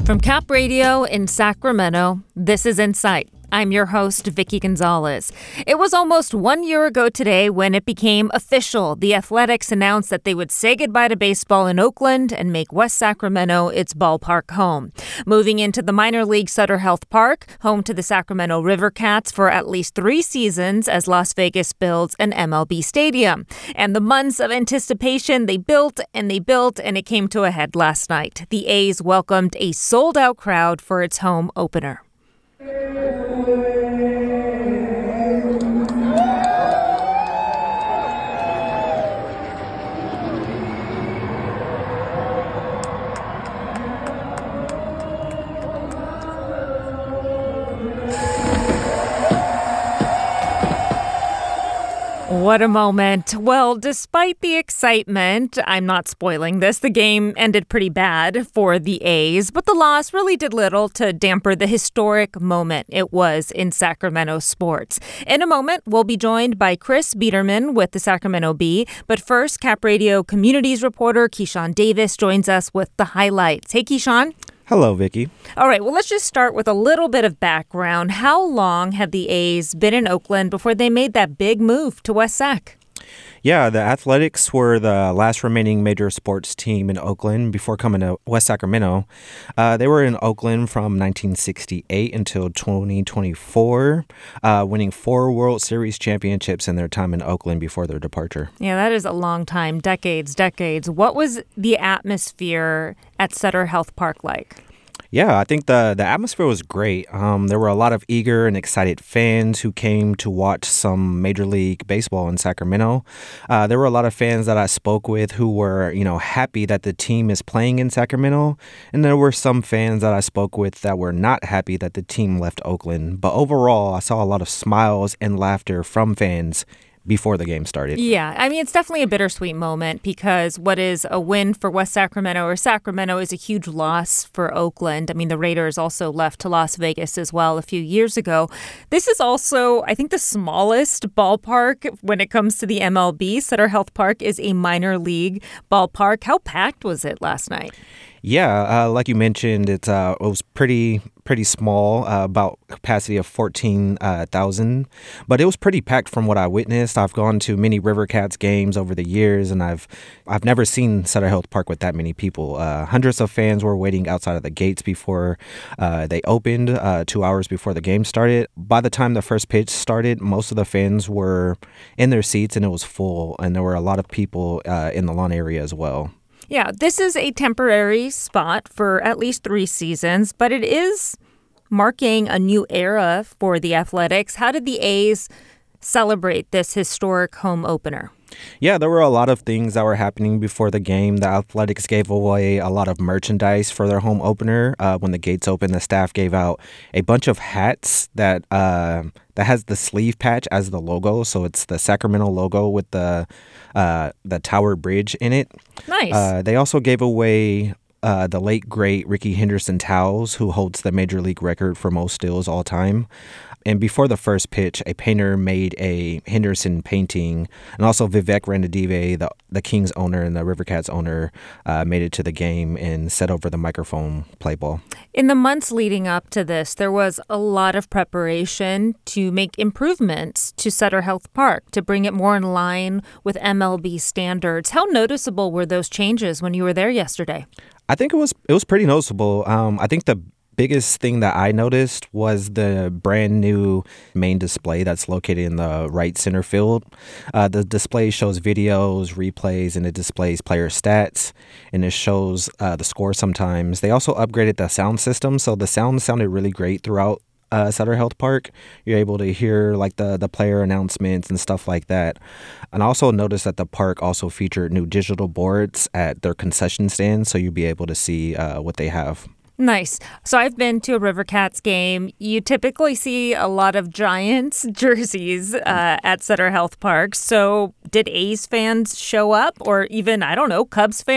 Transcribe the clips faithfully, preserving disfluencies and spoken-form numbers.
From Cap Radio in Sacramento, this is Insight. I'm your host, Vicky Gonzalez. It was almost one year ago today when it became official. The Athletics announced that they would say goodbye to baseball in Oakland and make West Sacramento its ballpark home. Moving into the minor league Sutter Health Park, home to the Sacramento River Cats for at least three seasons as Las Vegas builds an M L B stadium. And the months of anticipation, they built and they built, and it came to a head last night. The A's welcomed a sold-out crowd for its home opener. What a moment. Well, despite the excitement, I'm not spoiling this, the game ended pretty bad for the A's, but the loss really did little to damper the historic moment it was in Sacramento sports. In a moment, we'll be joined by Chris Biederman with the Sacramento Bee, but first, Cap Radio Communities reporter Keyshawn Davis joins us with the highlights. Hey, Keyshawn. Hello, Vicky. All right, well, let's just start with a little bit of background. How long had the A's been in Oakland before they made that big move to West Sac? Yeah, the Athletics were the last remaining major sports team in Oakland before coming to West Sacramento. Uh, they were in Oakland from nineteen sixty-eight until twenty twenty-four, uh, winning four World Series championships in their time in Oakland before their departure. Yeah, that is a long time, decades, decades. What was the atmosphere at Sutter Health Park like? Yeah, I think the, the atmosphere was great. Um, there were a lot of eager and excited fans who came to watch some Major League Baseball in Sacramento. Uh, there were a lot of fans that I spoke with who were, you know, happy that the team is playing in Sacramento. And there were some fans that I spoke with that were not happy that the team left Oakland. But overall, I saw a lot of smiles and laughter from fans before the game started. Yeah, I mean, it's definitely a bittersweet moment because what is a win for West Sacramento or Sacramento is a huge loss for Oakland. I mean, the Raiders also left to Las Vegas as well a few years ago. This is also, I think, the smallest ballpark when it comes to the M L B. Sutter Health Park is a minor league ballpark. How packed was it last night? Yeah, uh, like you mentioned, it's uh, it was pretty pretty small, uh, about capacity of fourteen thousand, but it was pretty packed from what I witnessed. I've gone to many River Cats games over the years, and I've I've never seen Sutter Health Park with that many people. Uh, hundreds of fans were waiting outside of the gates before uh, they opened, uh, two hours before the game started. By the time the first pitch started, most of the fans were in their seats, and it was full, and there were a lot of people uh, in the lawn area as well. Yeah, this is a temporary spot for at least three seasons, but it is marking a new era for the Athletics. How did the A's celebrate this historic home opener? Yeah, there were a lot of things that were happening before the game. The Athletics gave away a lot of merchandise for their home opener. Uh, when the gates opened, the staff gave out a bunch of hats that uh, that has the sleeve patch as the logo. So it's the Sacramento logo with the uh, the Tower Bridge in it. Nice. Uh, they also gave away Uh, the late, great Ricky Henderson towels, who holds the Major League record for most steals all time. And before the first pitch, a painter made a Henderson painting. And also Vivek Ranadive, the, the Kings owner and the River Cats owner, uh, made it to the game and set over the microphone play ball. In the months leading up to this, there was a lot of preparation to make improvements to Sutter Health Park, to bring it more in line with M L B standards. How noticeable were those changes when you were there yesterday? I think it was it was pretty noticeable. Um, I think the biggest thing that I noticed was the brand new main display that's located in the right center field. Uh, the display shows videos, replays, and it displays player stats, and it shows uh, the score sometimes. They also upgraded the sound system, so the sound sounded really great throughout uh, Sutter Health Park. You're able to hear like the, the player announcements and stuff like that. And I also noticed that the park also featured new digital boards at their concession stands, so you'll be able to see uh, what they have. Nice. So I've been to a River Cats game. You typically see a lot of Giants jerseys uh, at Sutter Health Park. So did A's fans show up, or even, I don't know, Cubs fans?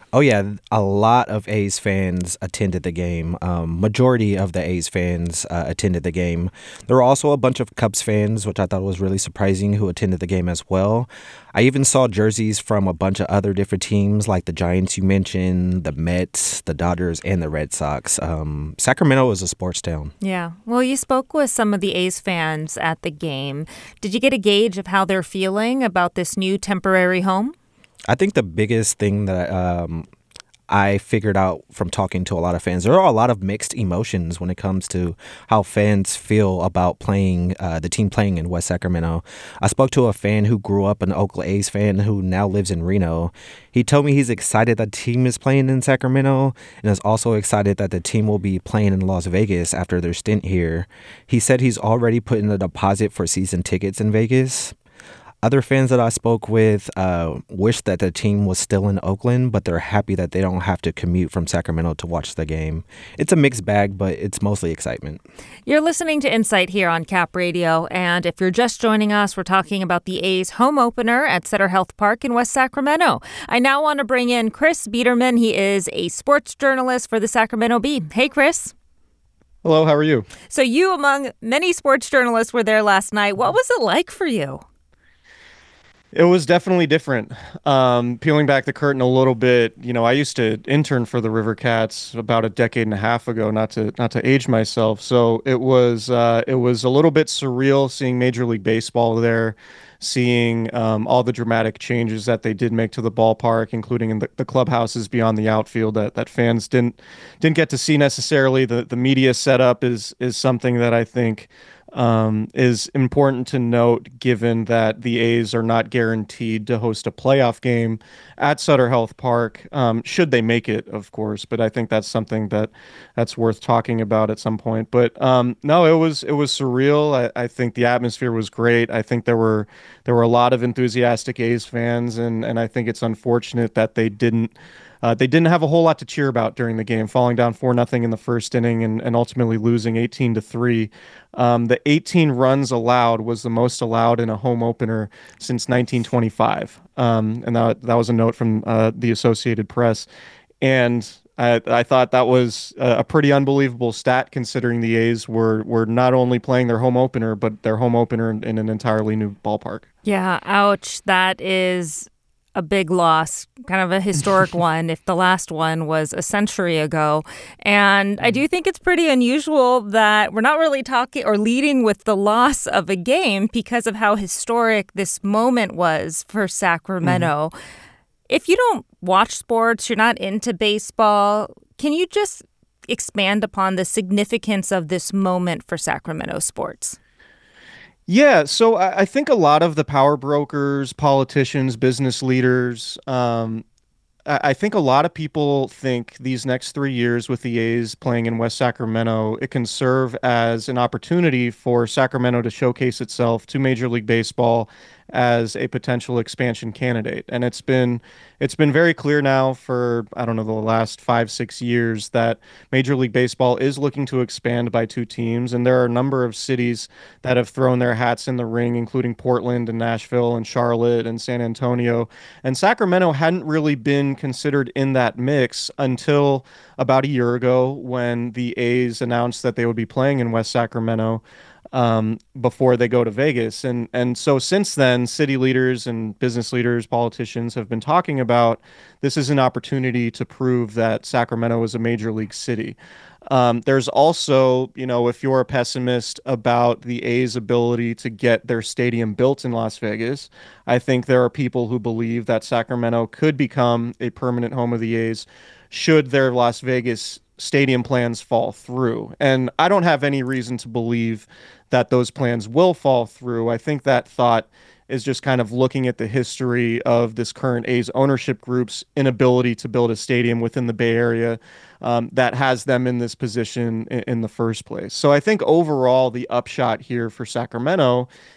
Oh yeah, a lot of A's fans attended the game. Um, majority of the A's fans uh, attended the game. There were also a bunch of Cubs fans, which I thought was really surprising, who attended the game as well. I even saw jerseys from a bunch of other different teams, like the Giants you mentioned, the Mets, the Dodgers, and the Red Sox. Um, Sacramento is a sports town. Yeah. Well, you spoke with some of the A's fans at the game. Did you get a gauge of how they're feeling about this new temporary home? I think the biggest thing that um, I figured out from talking to a lot of fans, there are a lot of mixed emotions when it comes to how fans feel about playing uh, the team playing in West Sacramento. I spoke to a fan who grew up an Oakland A's fan who now lives in Reno. He told me he's excited that the team is playing in Sacramento and is also excited that the team will be playing in Las Vegas after their stint here. He said he's already put in a deposit for season tickets in Vegas. Other fans that I spoke with uh, wish that the team was still in Oakland, but they're happy that they don't have to commute from Sacramento to watch the game. It's a mixed bag, but it's mostly excitement. You're listening to Insight here on Cap Radio, and if you're just joining us, we're talking about the A's home opener at Sutter Health Park in West Sacramento. I now want to bring in Chris Biederman. He is a sports journalist for the Sacramento Bee. Hey, Chris. Hello, how are you? So you, among many sports journalists, were there last night. What was it like for you? It was definitely different. Um, peeling back the curtain a little bit, you know, I used to intern for the River Cats about a decade and a half ago, not to not to age myself. So it was uh, it was a little bit surreal seeing Major League Baseball there, seeing um, all the dramatic changes that they did make to the ballpark, including in the, the clubhouses beyond the outfield that, that fans didn't didn't get to see necessarily. The the media setup is is something that I think um, is important to note, given that the A's are not guaranteed to host a playoff game at Sutter Health Park, um, should they make it, of course. But I think that's something that that's worth talking about at some point. But um, no, it was it was surreal. I, I think the atmosphere was great. I think there were there were a lot of enthusiastic A's fans, and and I think it's unfortunate that they didn't. Uh, they didn't have a whole lot to cheer about during the game, falling down four nothing in the first inning and, and ultimately losing eighteen to three. Um, the eighteen runs allowed was the most allowed in a home opener since nineteen twenty-five. Um, and that, that was a note from uh, the Associated Press. And I, I thought that was a pretty unbelievable stat, considering the A's were, were not only playing their home opener, but their home opener in, in an entirely new ballpark. Yeah, ouch. That is a big loss, kind of a historic one, if the last one was a century ago. And I do think it's pretty unusual that we're not really talking or leading with the loss of a game because of how historic this moment was for Sacramento. Mm-hmm. If you don't watch sports, you're not into baseball, can you just expand upon the significance of this moment for Sacramento sports? Yeah, so I I think a lot of the power brokers, politicians, business leaders, um, I I think a lot of people think these next three years with the A's playing in West Sacramento, it can serve as an opportunity for Sacramento to showcase itself to Major League Baseball as a potential expansion candidate. And it's been it's been very clear now for, I don't know, the last five, six years that Major League Baseball is looking to expand by two teams. And there are a number of cities that have thrown their hats in the ring, including Portland and Nashville and Charlotte and San Antonio. And Sacramento hadn't really been considered in that mix until about a year ago, when the A's announced that they would be playing in West Sacramento um, before they go to Vegas. And and so since then, city leaders and business leaders, politicians have been talking about this is an opportunity to prove that Sacramento is a major league city. Um, there's also, you know, if you're a pessimist about the A's ability to get their stadium built in Las Vegas, I think there are people who believe that Sacramento could become a permanent home of the A's should their Las Vegas stadium plans fall through. And I don't have any reason to believe that those plans will fall through. I think that thought is just kind of looking at the history of this current A's ownership group's inability to build a stadium within the Bay Area um, that has them in this position in, in the first place. So I think overall the upshot here for Sacramento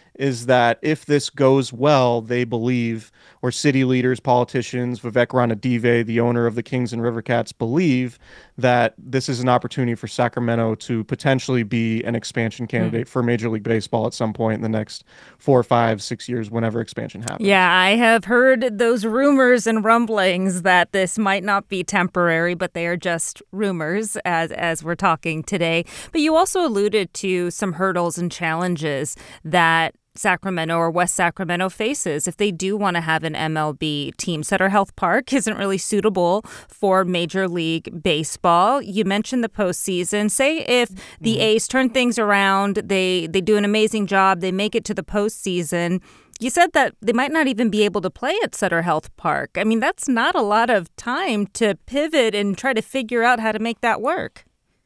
is that if this goes well, they believe, or city leaders, politicians, Vivek Ranadive, the owner of the Kings and River Cats, believe that this is an opportunity for Sacramento to potentially be an expansion candidate for Major League Baseball at some point in the next four, five, six years, whenever expansion happens. Yeah, I have heard those rumors and rumblings that this might not be temporary, but they are just rumors as as we're talking today. But you also alluded to some hurdles and challenges that Sacramento or West Sacramento faces if they do want to have an M L B team. Sutter Health Park isn't really suitable for Major League Baseball. You mentioned the postseason. Say if the mm-hmm. A's turn things around, they they do an amazing job, they make it to the postseason. You said that they might not even be able to play at Sutter Health Park. I mean, that's not a lot of time to pivot and try to figure out how to make that work.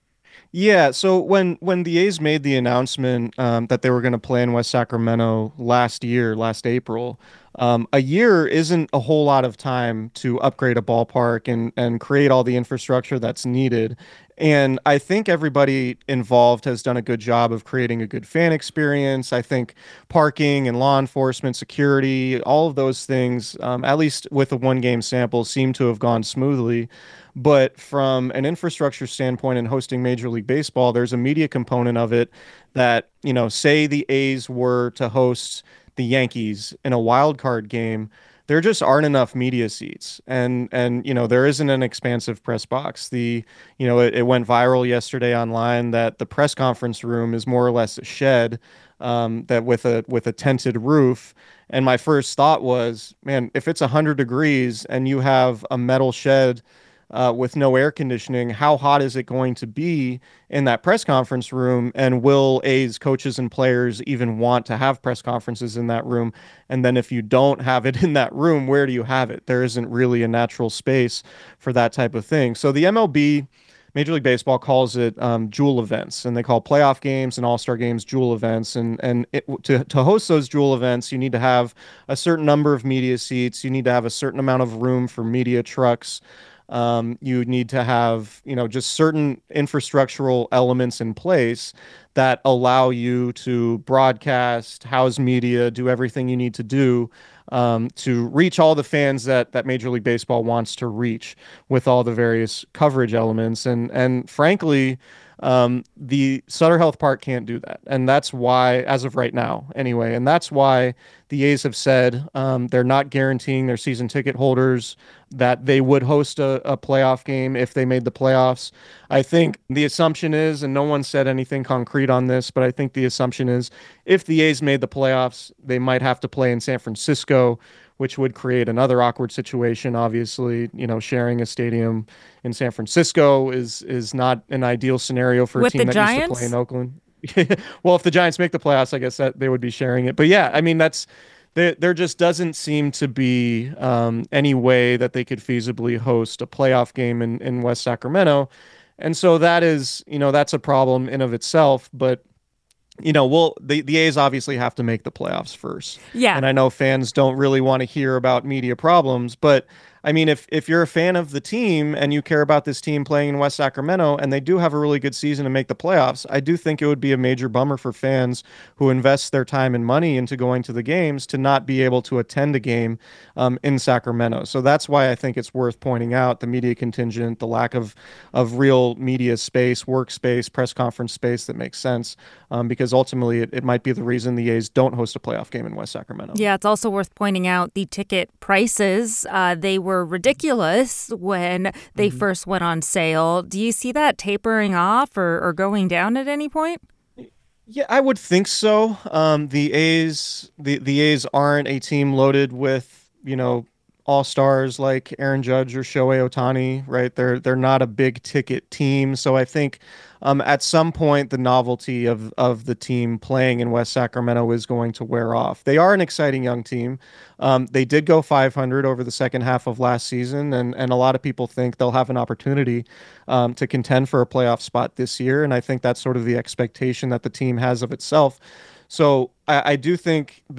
Yeah, so when when the A's made the announcement um, that they were going to play in West Sacramento last year, last April, um, a year isn't a whole lot of time to upgrade a ballpark and and create all the infrastructure that's needed. And I think everybody involved has done a good job of creating a good fan experience. I think parking and law enforcement, security, all of those things, um, at least with a one game sample, seem to have gone smoothly. But from an infrastructure standpoint and hosting Major League Baseball, there's a media component of it that, you know, say the A's were to host the Yankees in a wild card game, there just aren't enough media seats. And, and, you know, there isn't an expansive press box. The, you know, it, it went viral yesterday online that the press conference room is more or less a shed um, that with a, with a tented roof. And my first thought was, man, if it's one hundred degrees and you have a metal shed Uh, with no air conditioning, how hot is it going to be in that press conference room? And will A's coaches and players even want to have press conferences in that room? And then if you don't have it in that room, where do you have it? There isn't really a natural space for that type of thing. So the M L B, Major League Baseball, calls it um, jewel events, and they call playoff games and all-star games jewel events. And and it, to to host those jewel events, you need to have a certain number of media seats. You need to have a certain amount of room for media trucks. Um, you need to have, you know, just certain infrastructural elements in place that allow you to broadcast, house media, do everything you need to do um, to reach all the fans that that Major League Baseball wants to reach with all the various coverage elements. And and frankly, um, the Sutter Health Park can't do that. And that's why, as of right now, anyway, and that's why the A's have said um, they're not guaranteeing their season ticket holders that they would host a, a playoff game if they made the playoffs. I think the assumption is, and no one said anything concrete on this, but I think the assumption is if the A's made the playoffs, they might have to play in San Francisco, which would create another awkward situation. Obviously, you know, sharing a stadium in San Francisco is is not an ideal scenario for a With team the that used to Giants? play in Oakland. Well, if the Giants make the playoffs, I guess that they would be sharing it. But yeah, I mean, that's there. There just doesn't seem to be um, any way that they could feasibly host a playoff game in, in West Sacramento, and so that is, you know, that's a problem in of itself. But you know, well, the the A's obviously have to make the playoffs first. Yeah. And I know fans don't really want to hear about media problems, but I mean, if if you're a fan of the team and you care about this team playing in West Sacramento and they do have a really good season and make the playoffs, I do think it would be a major bummer for fans who invest their time and money into going to the games to not be able to attend a game um, in Sacramento. So that's why I think it's worth pointing out the media contingent, the lack of of real media space, workspace, press conference space that makes sense, um, because ultimately it, it might be the reason the A's don't host a playoff game in West Sacramento. Yeah, it's also worth pointing out the ticket prices. Uh, they were ridiculous when they mm-hmm. first went on sale. Do you see that tapering off or, or going down at any point? Yeah, I would think so. Um, the A's, the, the A's aren't a team loaded with, you know, all-stars like Aaron Judge or Shohei Ohtani, right? They're they're not a big ticket team. So I think um, at some point the novelty of of the team playing in West Sacramento is going to wear off. They are an exciting young team. Um, they did go five hundred over the second half of last season, and and a lot of people think they'll have an opportunity um, to contend for a playoff spot this year. And I think that's sort of the expectation that the team has of itself. So I, I do think that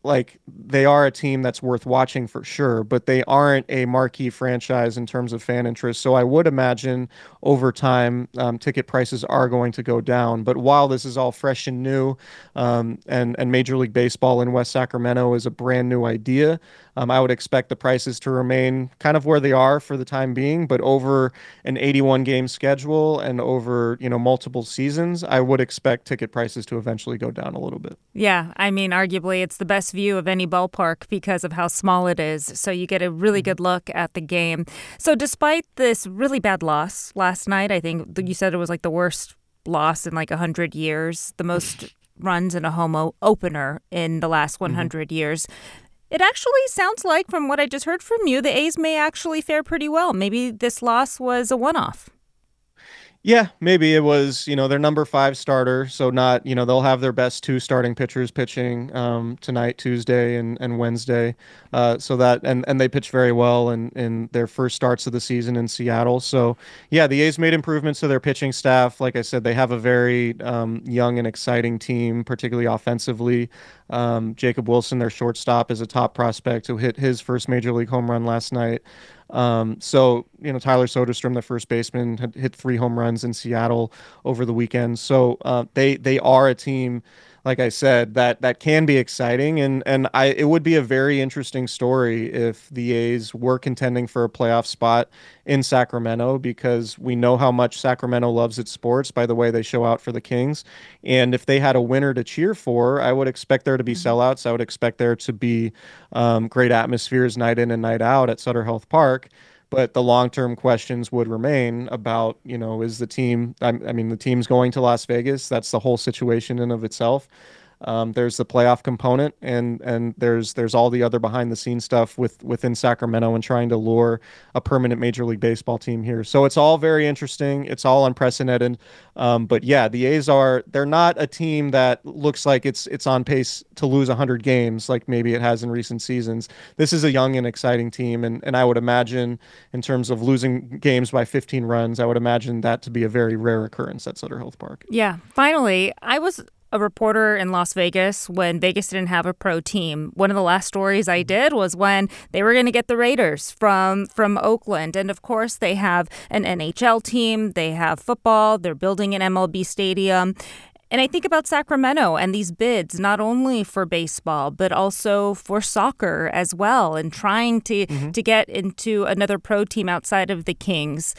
like they are a team that's worth watching for sure, but they aren't a marquee franchise in terms of fan interest. So I would imagine over time, um, ticket prices are going to go down. But while this is all fresh and new, um, and and Major League Baseball in West Sacramento is a brand new idea, um, I would expect the prices to remain kind of where they are for the time being. But over an eighty-one game schedule and over, you know, multiple seasons, I would expect ticket prices to eventually go down a little bit. Yeah, I mean, arguably it's the best view of any ballpark because of how small it is. So you get a really good look at the game. So despite this really bad loss last night, I think you said it was like the worst loss in like one hundred years, the most runs in a home o- opener in the last one hundred mm-hmm. years. It actually sounds like, from what I just heard from you, the A's may actually fare pretty well. Maybe this loss was a one-off. Yeah, maybe it was, you know, their number five starter. So not, you know, they'll have their best two starting pitchers pitching um, tonight, Tuesday and, and Wednesday. Uh, so that, and, and they pitched very well in, in their first starts of the season in Seattle. So yeah, the A's made improvements to their pitching staff. Like I said, they have a very um, young and exciting team, particularly offensively. Um, Jacob Wilson, their shortstop, is a top prospect who hit his first major league home run last night. Um, so, you know, Tyler Soderstrom, the first baseman, had hit three home runs in Seattle over the weekend. So uh, they they are a team, like I said, that that can be exciting, and and I it would be a very interesting story if the A's were contending for a playoff spot in Sacramento, because we know how much Sacramento loves its sports by the way they show out for the Kings. And if they had a winner to cheer for, I would expect there to be Mm-hmm. sellouts. I would expect there to be um, great atmospheres night in and night out at Sutter Health Park. But the long-term questions would remain about, you know, is the team, I, I mean, the team's going to Las Vegas. That's the whole situation in of itself. Um, there's the playoff component, and and there's there's all the other behind the scenes stuff with within Sacramento and trying to lure a permanent Major League Baseball team here. So it's all very interesting. It's all unprecedented. Um, but yeah, the A's are they're not a team that looks like it's it's on pace to lose one hundred games like maybe it has in recent seasons. This is a young and exciting team, and and I would imagine in terms of losing games by fifteen runs, I would imagine that to be a very rare occurrence at Sutter Health Park. Yeah. Finally, I was a reporter in Las Vegas when Vegas didn't have a pro team. One of the last stories I did was when they were going to get the Raiders from from Oakland. And of course, they have an N H L team. They have football. They're building an M L B stadium. And I think about Sacramento and these bids, not only for baseball, but also for soccer as well, and trying to, mm-hmm. to get into another pro team outside of the Kings.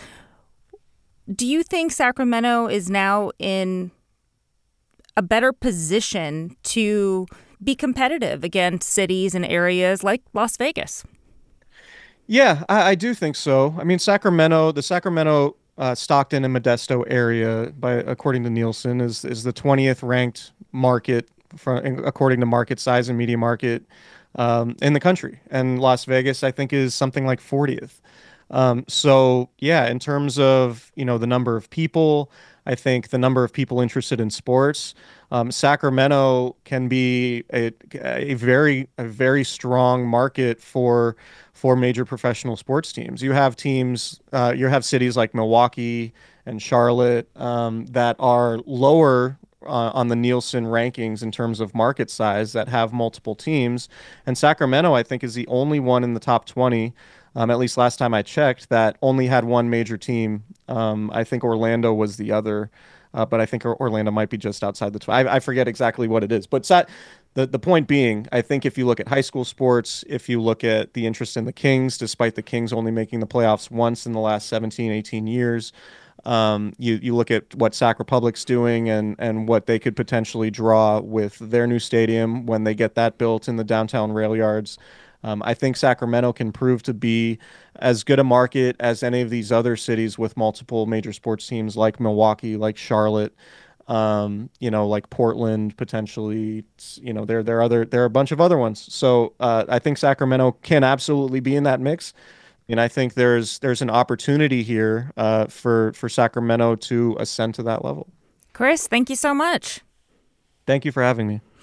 Do you think Sacramento is now in a better position to be competitive against cities and areas like Las Vegas? Yeah, I, I do think so. I mean, Sacramento, the Sacramento, uh, Stockton, and Modesto area, by according to Nielsen, is is the twentieth ranked market for, according to market size and media market um, in the country, and Las Vegas, I think, is something like fortieth. Um, so yeah, in terms of, you know, the number of people, I think the number of people interested in sports, um, Sacramento can be a, a very a very strong market for for major professional sports teams. You have teams, uh, you have cities like Milwaukee and Charlotte um, that are lower uh, on the Nielsen rankings in terms of market size that have multiple teams, and Sacramento, I think, is the only one in the top twenty. Um, at least last time I checked, that only had one major team. Um, I think Orlando was the other, uh, but I think Orlando might be just outside the twenty. I, I forget exactly what it is. But Sat- the, the point being, I think if you look at high school sports, if you look at the interest in the Kings, despite the Kings only making the playoffs once in the last seventeen, eighteen years, um, you, you look at what Sac Republic's doing and, and what they could potentially draw with their new stadium when they get that built in the downtown rail yards. Um, I think Sacramento can prove to be as good a market as any of these other cities with multiple major sports teams like Milwaukee, like Charlotte, um, you know, like Portland, potentially. You know, there there are other there are a bunch of other ones. So uh, I think Sacramento can absolutely be in that mix, and I think there's there's an opportunity here uh, for for Sacramento to ascend to that level. Chris, thank you so much. Thank you for having me.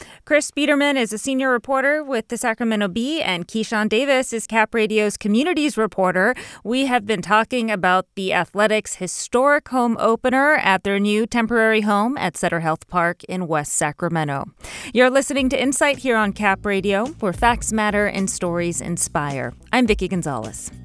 Chris Biederman is a senior reporter with the Sacramento Bee, and Keyshawn Davis is Cap Radio's communities reporter. We have been talking about the Athletics' historic home opener at their new temporary home at Sutter Health Park in West Sacramento. You're listening to Insight here on Cap Radio, where facts matter and stories inspire. I'm Vicki Gonzalez.